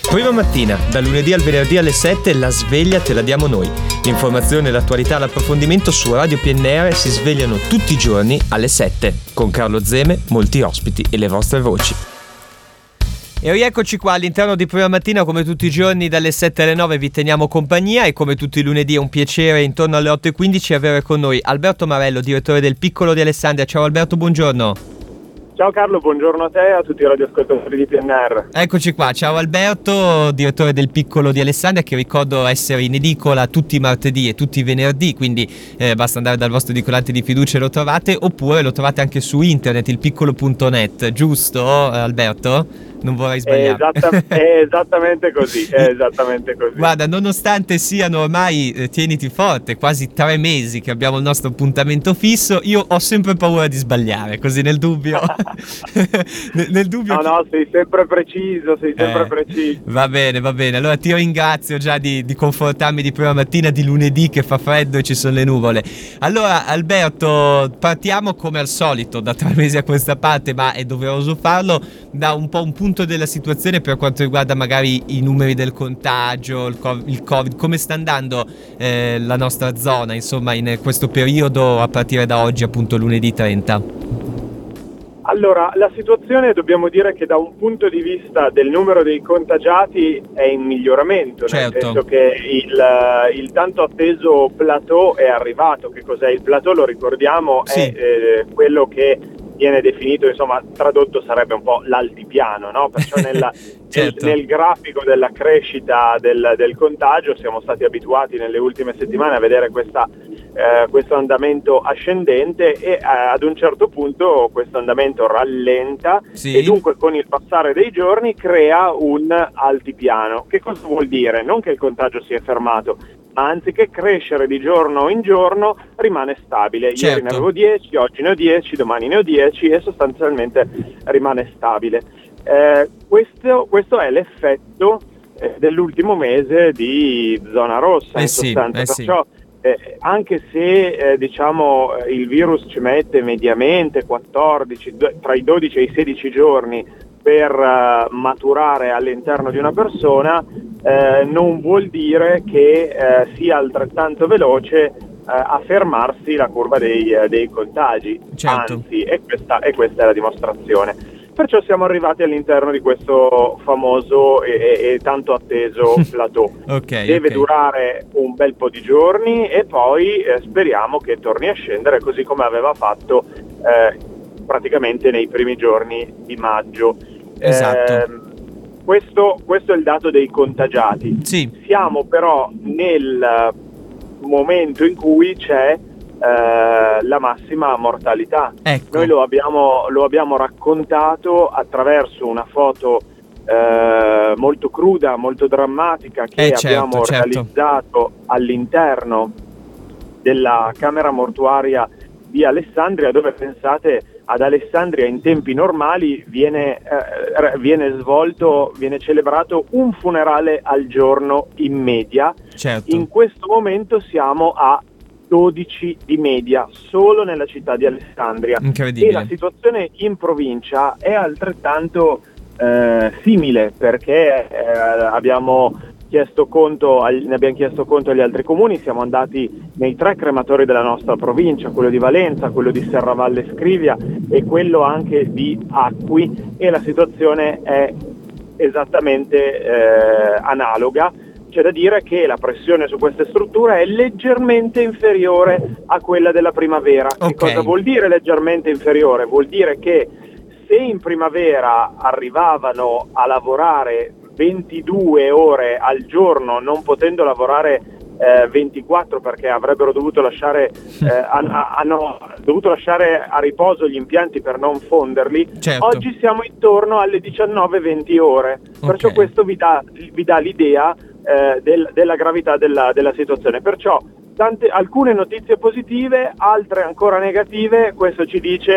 Prima mattina, da lunedì al venerdì alle 7, la sveglia te la diamo noi. L'informazione, l'attualità, l'approfondimento su Radio PNR si svegliano tutti i giorni alle 7. Con Carlo Zeme, molti ospiti e le vostre voci. E rieccoci qua all'interno di Prima Mattina, come tutti i giorni dalle 7 alle 9 vi teniamo compagnia e come tutti i lunedì è un piacere intorno alle 8:15 avere con noi Alberto Marello, direttore del Piccolo di Alessandria. Ciao Alberto, buongiorno. Ciao Carlo, buongiorno a te e a tutti i radioascoltatori di PNR. Eccoci qua, ciao Alberto, direttore del Piccolo di Alessandria, che ricordo essere in edicola tutti i martedì e tutti i venerdì, quindi basta andare dal vostro edicolante di fiducia e lo trovate, oppure lo trovate anche su internet, ilpiccolo.net, giusto Alberto? Non vorrei sbagliare. È esattamente così, è esattamente così. Guarda, nonostante siano ormai, tieniti forte, quasi 3 mesi che abbiamo il nostro appuntamento fisso, io ho sempre paura di sbagliare, così nel dubbio. nel dubbio. No, sei sempre preciso, preciso. Va bene. Allora ti ringrazio già di confortarmi di prima mattina di lunedì che fa freddo e ci sono le nuvole. Allora, Alberto, partiamo come al solito da 3 mesi a questa parte, ma è doveroso farlo, da un punto della situazione per quanto riguarda magari i numeri del contagio, il Covid, come sta andando la nostra zona, insomma, in questo periodo a partire da oggi, appunto lunedì 30? Allora, la situazione dobbiamo dire che da un punto di vista del numero dei contagiati è in miglioramento, certo. Nel senso che il tanto atteso plateau è arrivato. Che cos'è il plateau? Lo ricordiamo, sì. È quello che viene definito, insomma, tradotto sarebbe un po' l'altipiano, no? Perciò certo. nel grafico della crescita del contagio siamo stati abituati nelle ultime settimane a vedere questo andamento ascendente e ad un certo punto questo andamento rallenta, sì. E dunque con il passare dei giorni crea un altipiano. Che cosa vuol dire? Non che il contagio si è fermato, ma anziché crescere di giorno in giorno rimane stabile. Certo. Ieri ne avevo 10, oggi ne ho 10, domani ne ho 10 e sostanzialmente rimane stabile. Questo è l'effetto dell'ultimo mese di zona rossa, in sostanza. Perciò anche se il virus ci mette mediamente 14, tra i 12 e i 16 giorni per maturare all'interno di una persona, non vuol dire che sia altrettanto veloce a fermarsi la curva dei contagi. Certo. Anzi, e questa è la dimostrazione. Perciò siamo arrivati all'interno di questo famoso e tanto atteso plateau. Deve durare un bel po' di giorni e poi speriamo che torni a scendere così come aveva fatto praticamente nei primi giorni di maggio. Esatto. Questo è il dato dei contagiati. Sì. Siamo però nel momento in cui c'è la massima mortalità. Ecco. Noi lo abbiamo raccontato attraverso una foto molto cruda, molto drammatica che abbiamo realizzato all'interno della camera mortuaria di Alessandria, dove, pensate, ad Alessandria in tempi normali viene celebrato un funerale al giorno in media. Certo. In questo momento siamo a 12 di media solo nella città di Alessandria. Incredibile. E la situazione in provincia è altrettanto simile, perché ne abbiamo chiesto conto agli altri comuni. Siamo andati nei 3 crematori della nostra provincia, quello di Valenza, quello di Serravalle Scrivia e quello anche di Acqui, e la situazione è esattamente analoga. C'è da dire che la pressione su queste strutture è leggermente inferiore a quella della primavera. Okay. Che cosa vuol dire leggermente inferiore? Vuol dire che se in primavera arrivavano a lavorare 22 ore al giorno, non potendo lavorare 24 perché avrebbero dovuto lasciare hanno dovuto lasciare a riposo gli impianti per non fonderli. Certo. Oggi siamo intorno alle 19-20 ore. Perciò questo vi dà l'idea della gravità della situazione. Perciò alcune notizie positive, altre ancora negative. Questo ci dice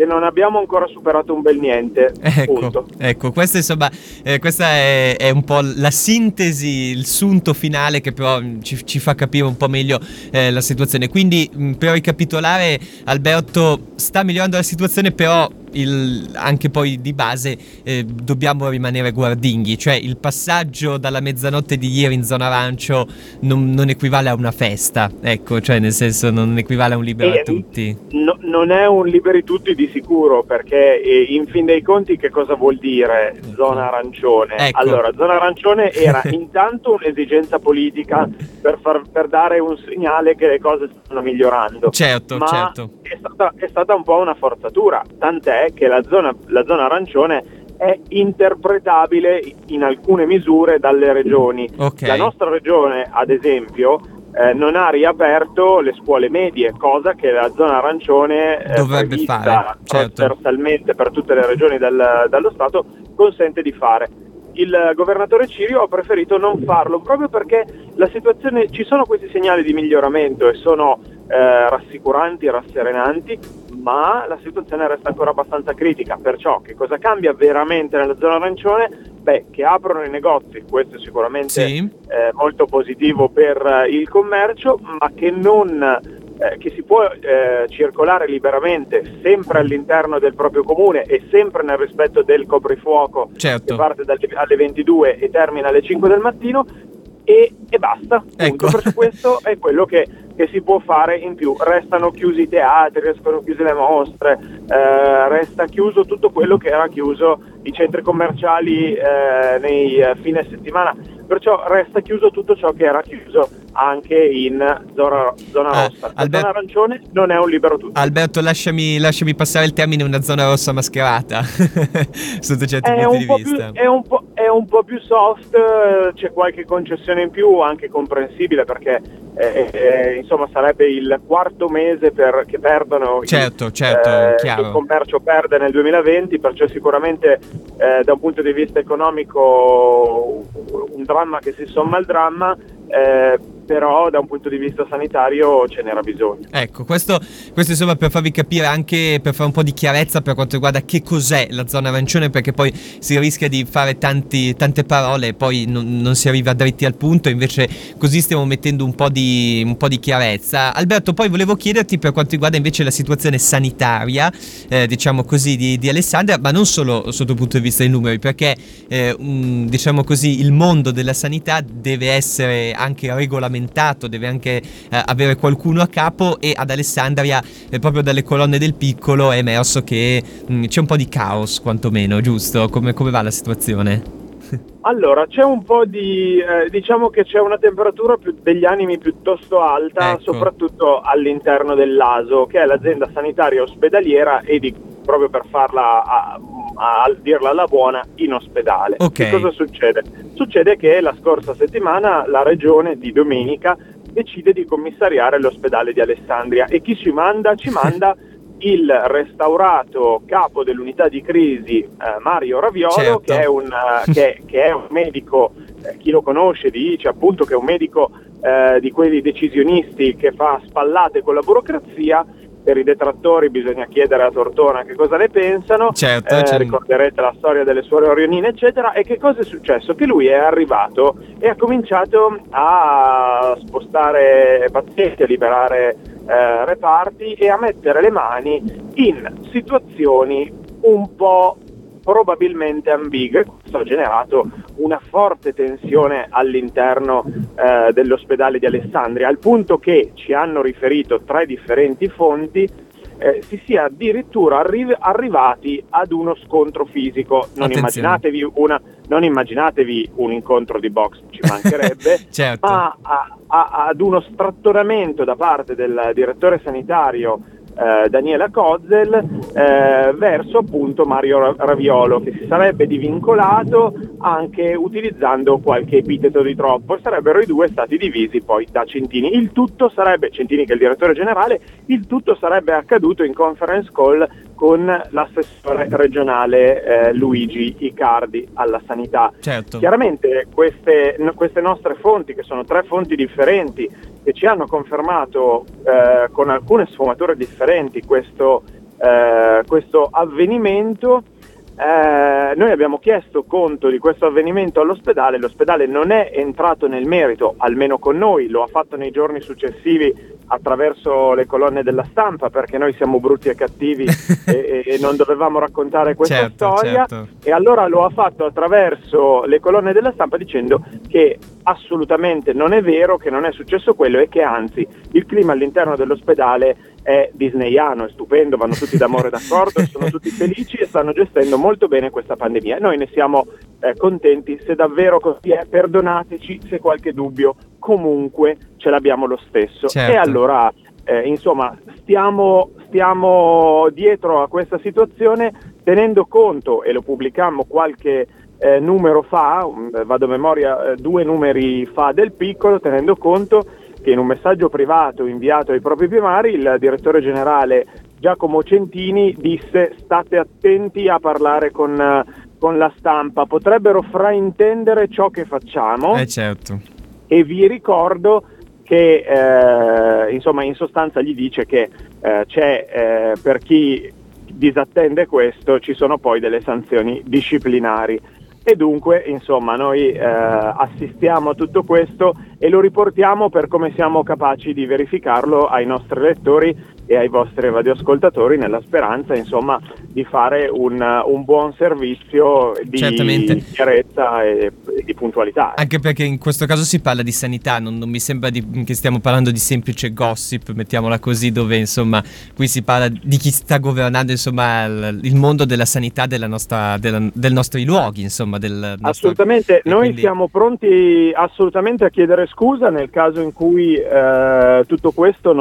che non abbiamo ancora superato un bel niente. Ecco, questo insomma, questa è un po' la sintesi, il sunto finale che però ci fa capire un po' meglio la situazione. Quindi per ricapitolare, Alberto, sta migliorando la situazione, però anche poi di base dobbiamo rimanere guardinghi, cioè il passaggio dalla mezzanotte di ieri in zona arancio non equivale a una festa, ecco, cioè nel senso non equivale a un libero a tutti. Non è un liberi tutti di sicuro, perché in fin dei conti che cosa vuol dire zona arancione? Ecco. Allora, zona arancione era intanto un'esigenza politica per dare un segnale che le cose stanno migliorando, certo. È stata un po' una forzatura, tant'è che la zona arancione è interpretabile in alcune misure dalle regioni. Okay. La nostra regione, ad esempio, non ha riaperto le scuole medie, cosa che la zona arancione dovrebbe fare, certo, trasversalmente per tutte le regioni dallo Stato consente di fare. Il governatore Cirio ha preferito non farlo proprio perché la situazione, ci sono questi segnali di miglioramento e sono rassicuranti, rasserenanti, ma la situazione resta ancora abbastanza critica. Perciò che cosa cambia veramente nella zona arancione? Beh, che aprono i negozi, questo è sicuramente molto positivo per il commercio, ma che si può circolare liberamente sempre all'interno del proprio comune e sempre nel rispetto del coprifuoco, certo, che parte alle 22 e termina alle 5 del mattino, e basta. Ecco. Perché questo è quello che si può fare in più. Restano chiusi i teatri, restano chiuse le mostre, resta chiuso tutto quello che era chiuso, i centri commerciali nei fine settimana, perciò resta chiuso tutto ciò che era chiuso anche in zona rossa. La zona arancione non è un libero tutto. Alberto, lasciami passare il termine una zona rossa mascherata sotto certi punti di vista. È un po' più soft, c'è qualche concessione in più, anche comprensibile, perché insomma sarebbe il quarto mese che perdono, certo, chiaro. Il commercio perde nel 2020, perciò sicuramente da un punto di vista economico un dramma che si somma al dramma, però da un punto di vista sanitario ce n'era bisogno. Ecco, questo insomma per farvi capire, anche per fare un po' di chiarezza per quanto riguarda che cos'è la zona arancione, perché poi si rischia di fare tante parole e poi non si arriva dritti al punto, invece così stiamo mettendo un po' di chiarezza. Alberto, poi volevo chiederti per quanto riguarda invece la situazione sanitaria, diciamo così, di Alessandria, ma non solo sotto il punto di vista dei numeri, perché diciamo così il mondo della sanità deve essere anche regolamentato, deve anche avere qualcuno a capo, e ad Alessandria proprio dalle colonne del piccolo è emerso che c'è un po' di caos, quantomeno, giusto? Come va la situazione? Allora, c'è un po' diciamo che c'è una temperatura degli animi piuttosto alta, ecco, soprattutto all'interno dell'ASO, che è l'azienda sanitaria ospedaliera, e proprio per farla a dirla alla buona, in ospedale. Okay. Che cosa succede? Succede che la scorsa settimana la regione di domenica decide di commissariare l'ospedale di Alessandria, e chi ci manda? Ci manda il restaurato capo dell'unità di crisi Mario Raviolo, certo, che è un medico, chi lo conosce dice appunto che è un medico di quelli decisionisti che fa spallate con la burocrazia. Per i detrattori bisogna chiedere a Tortona che cosa ne pensano, certo. Ricorderete la storia delle suore orionine eccetera. E che cosa è successo? Che lui è arrivato e ha cominciato a spostare pazienti, a liberare reparti e a mettere le mani in situazioni un po' probabilmente ambigue. Questo ha generato una forte tensione all'interno dell'ospedale di Alessandria, al punto che ci hanno riferito 3 differenti fonti si sia addirittura arrivati ad uno scontro fisico. Non immaginatevi un incontro di box, ci mancherebbe, certo, ma ad uno strattonamento da parte del direttore sanitario Daniela Kozel verso appunto Mario Raviolo, che si sarebbe divincolato anche utilizzando qualche epiteto di troppo, e sarebbero i due stati divisi poi da Centini. Il tutto sarebbe, Centini che è il direttore generale, il tutto sarebbe accaduto in conference call con l'assessore regionale Luigi Icardi alla sanità. Certo. Chiaramente queste nostre fonti, che sono 3 fonti differenti, che ci hanno confermato con alcune sfumature differenti questo questo avvenimento. Noi abbiamo chiesto conto di questo avvenimento all'ospedale, l'ospedale non è entrato nel merito, almeno con noi, lo ha fatto nei giorni successivi attraverso le colonne della stampa, perché noi siamo brutti e cattivi e non dovevamo raccontare questa storia, certo. E allora lo ha fatto attraverso le colonne della stampa dicendo che assolutamente non è vero, che non è successo quello e che anzi il clima all'interno dell'ospedale è disneyano, è stupendo, vanno tutti d'amore d'accordo, sono tutti felici e stanno gestendo molto bene questa pandemia. Noi ne siamo contenti, se davvero così è, perdonateci se qualche dubbio, comunque ce l'abbiamo lo stesso. Certo. E allora insomma stiamo dietro a questa situazione tenendo conto, e lo pubblicammo qualche numero fa, vado a memoria 2 numeri fa del Piccolo, tenendo conto che in un messaggio privato inviato ai propri primari il direttore generale Giacomo Centini disse: state attenti a parlare con la stampa, potrebbero fraintendere ciò che facciamo. Certo. E vi ricordo che insomma in sostanza gli dice che c'è per chi disattende questo ci sono poi delle sanzioni disciplinari. E dunque, insomma, noi assistiamo a tutto questo e lo riportiamo per come siamo capaci di verificarlo ai nostri lettori e ai vostri radioascoltatori, nella speranza, insomma, di fare un buon servizio di Certamente. Chiarezza e di puntualità. Anche perché in questo caso si parla di sanità, non mi sembra che stiamo parlando di semplice gossip, mettiamola così, dove insomma qui si parla di chi sta governando insomma il mondo della sanità del nostri luoghi, insomma. Assolutamente, noi quindi siamo pronti assolutamente a chiedere scusa nel caso in cui tutto questo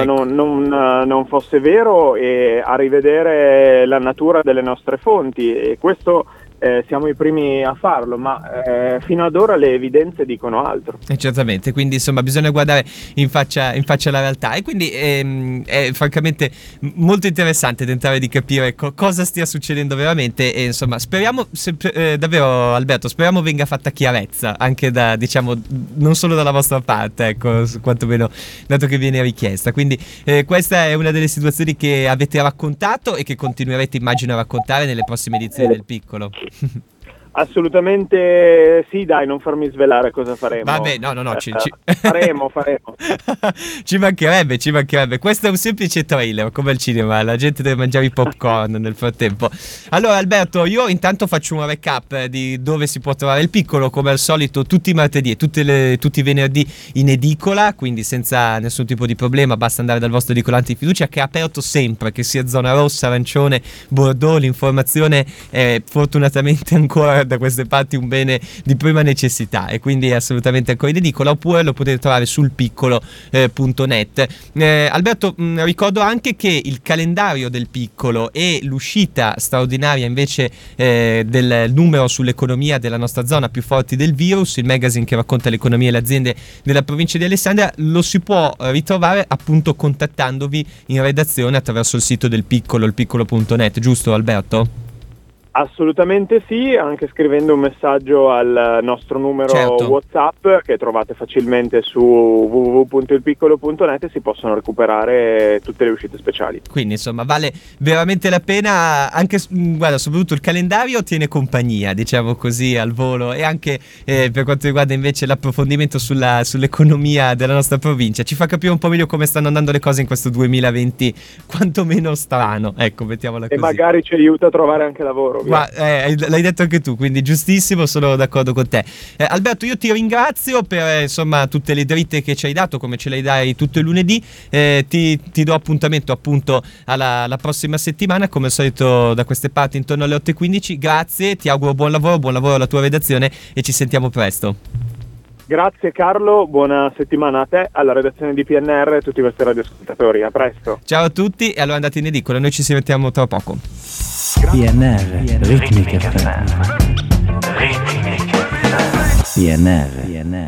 non fosse vero, e a rivedere la natura delle nostre fonti, e questo siamo i primi a farlo, ma fino ad ora le evidenze dicono altro. Certamente, quindi insomma bisogna guardare in faccia la realtà, e quindi è francamente molto interessante tentare di capire cosa stia succedendo veramente, e insomma speriamo davvero, Alberto, speriamo venga fatta chiarezza anche da, diciamo, non solo dalla vostra parte, ecco, quantomeno dato che viene richiesta. Quindi questa è una delle situazioni che avete raccontato e che continuerete, immagino, a raccontare nelle prossime edizioni del Piccolo. Assolutamente sì, dai, non farmi svelare cosa faremo. Vabbè, no, faremo. Ci mancherebbe. Questo è un semplice trailer, come al cinema, la gente deve mangiare i popcorn nel frattempo. Allora, Alberto, io intanto faccio un recap di dove si può trovare il Piccolo, come al solito tutti i martedì e tutti i venerdì in edicola, quindi senza nessun tipo di problema, basta andare dal vostro edicolante di fiducia, che è aperto sempre, che sia zona rossa, arancione, bordeaux. L'informazione è fortunatamente ancora da queste parti un bene di prima necessità, e quindi è assolutamente ancora in edicola, oppure lo potete trovare sul piccolo.net. Alberto, ricordo anche che il calendario del Piccolo e l'uscita straordinaria invece del numero sull'economia della nostra zona, più forti del virus, il magazine che racconta l'economia e le aziende della provincia di Alessandria, lo si può ritrovare appunto contattandovi in redazione attraverso il sito del Piccolo, il piccolo.net, giusto Alberto? Assolutamente sì, anche scrivendo un messaggio al nostro numero, certo, WhatsApp, che trovate facilmente su www.ilpiccolo.net, e si possono recuperare tutte le uscite speciali. Quindi insomma vale veramente la pena, anche guarda, soprattutto il calendario tiene compagnia, diciamo così, al volo, e anche per quanto riguarda invece l'approfondimento sull'economia della nostra provincia, ci fa capire un po' meglio come stanno andando le cose in questo 2020 quantomeno strano, ecco, mettiamola così. E magari ci aiuta a trovare anche lavoro. Ma l'hai detto anche tu, quindi giustissimo, sono d'accordo con te. Alberto, io ti ringrazio per insomma tutte le dritte che ci hai dato, come ce le dai tutto il lunedì. Ti do appuntamento appunto alla prossima settimana, come al solito da queste parti intorno alle 8:15. Grazie, ti auguro buon lavoro alla tua redazione, e ci sentiamo presto. Grazie Carlo, buona settimana a te, alla redazione di PNR e a tutti i vostri radioascoltatori. A presto. Ciao a tutti, e allora andate in edicola, noi ci sentiamo tra poco. PNR, Ritmiche FM. PNR.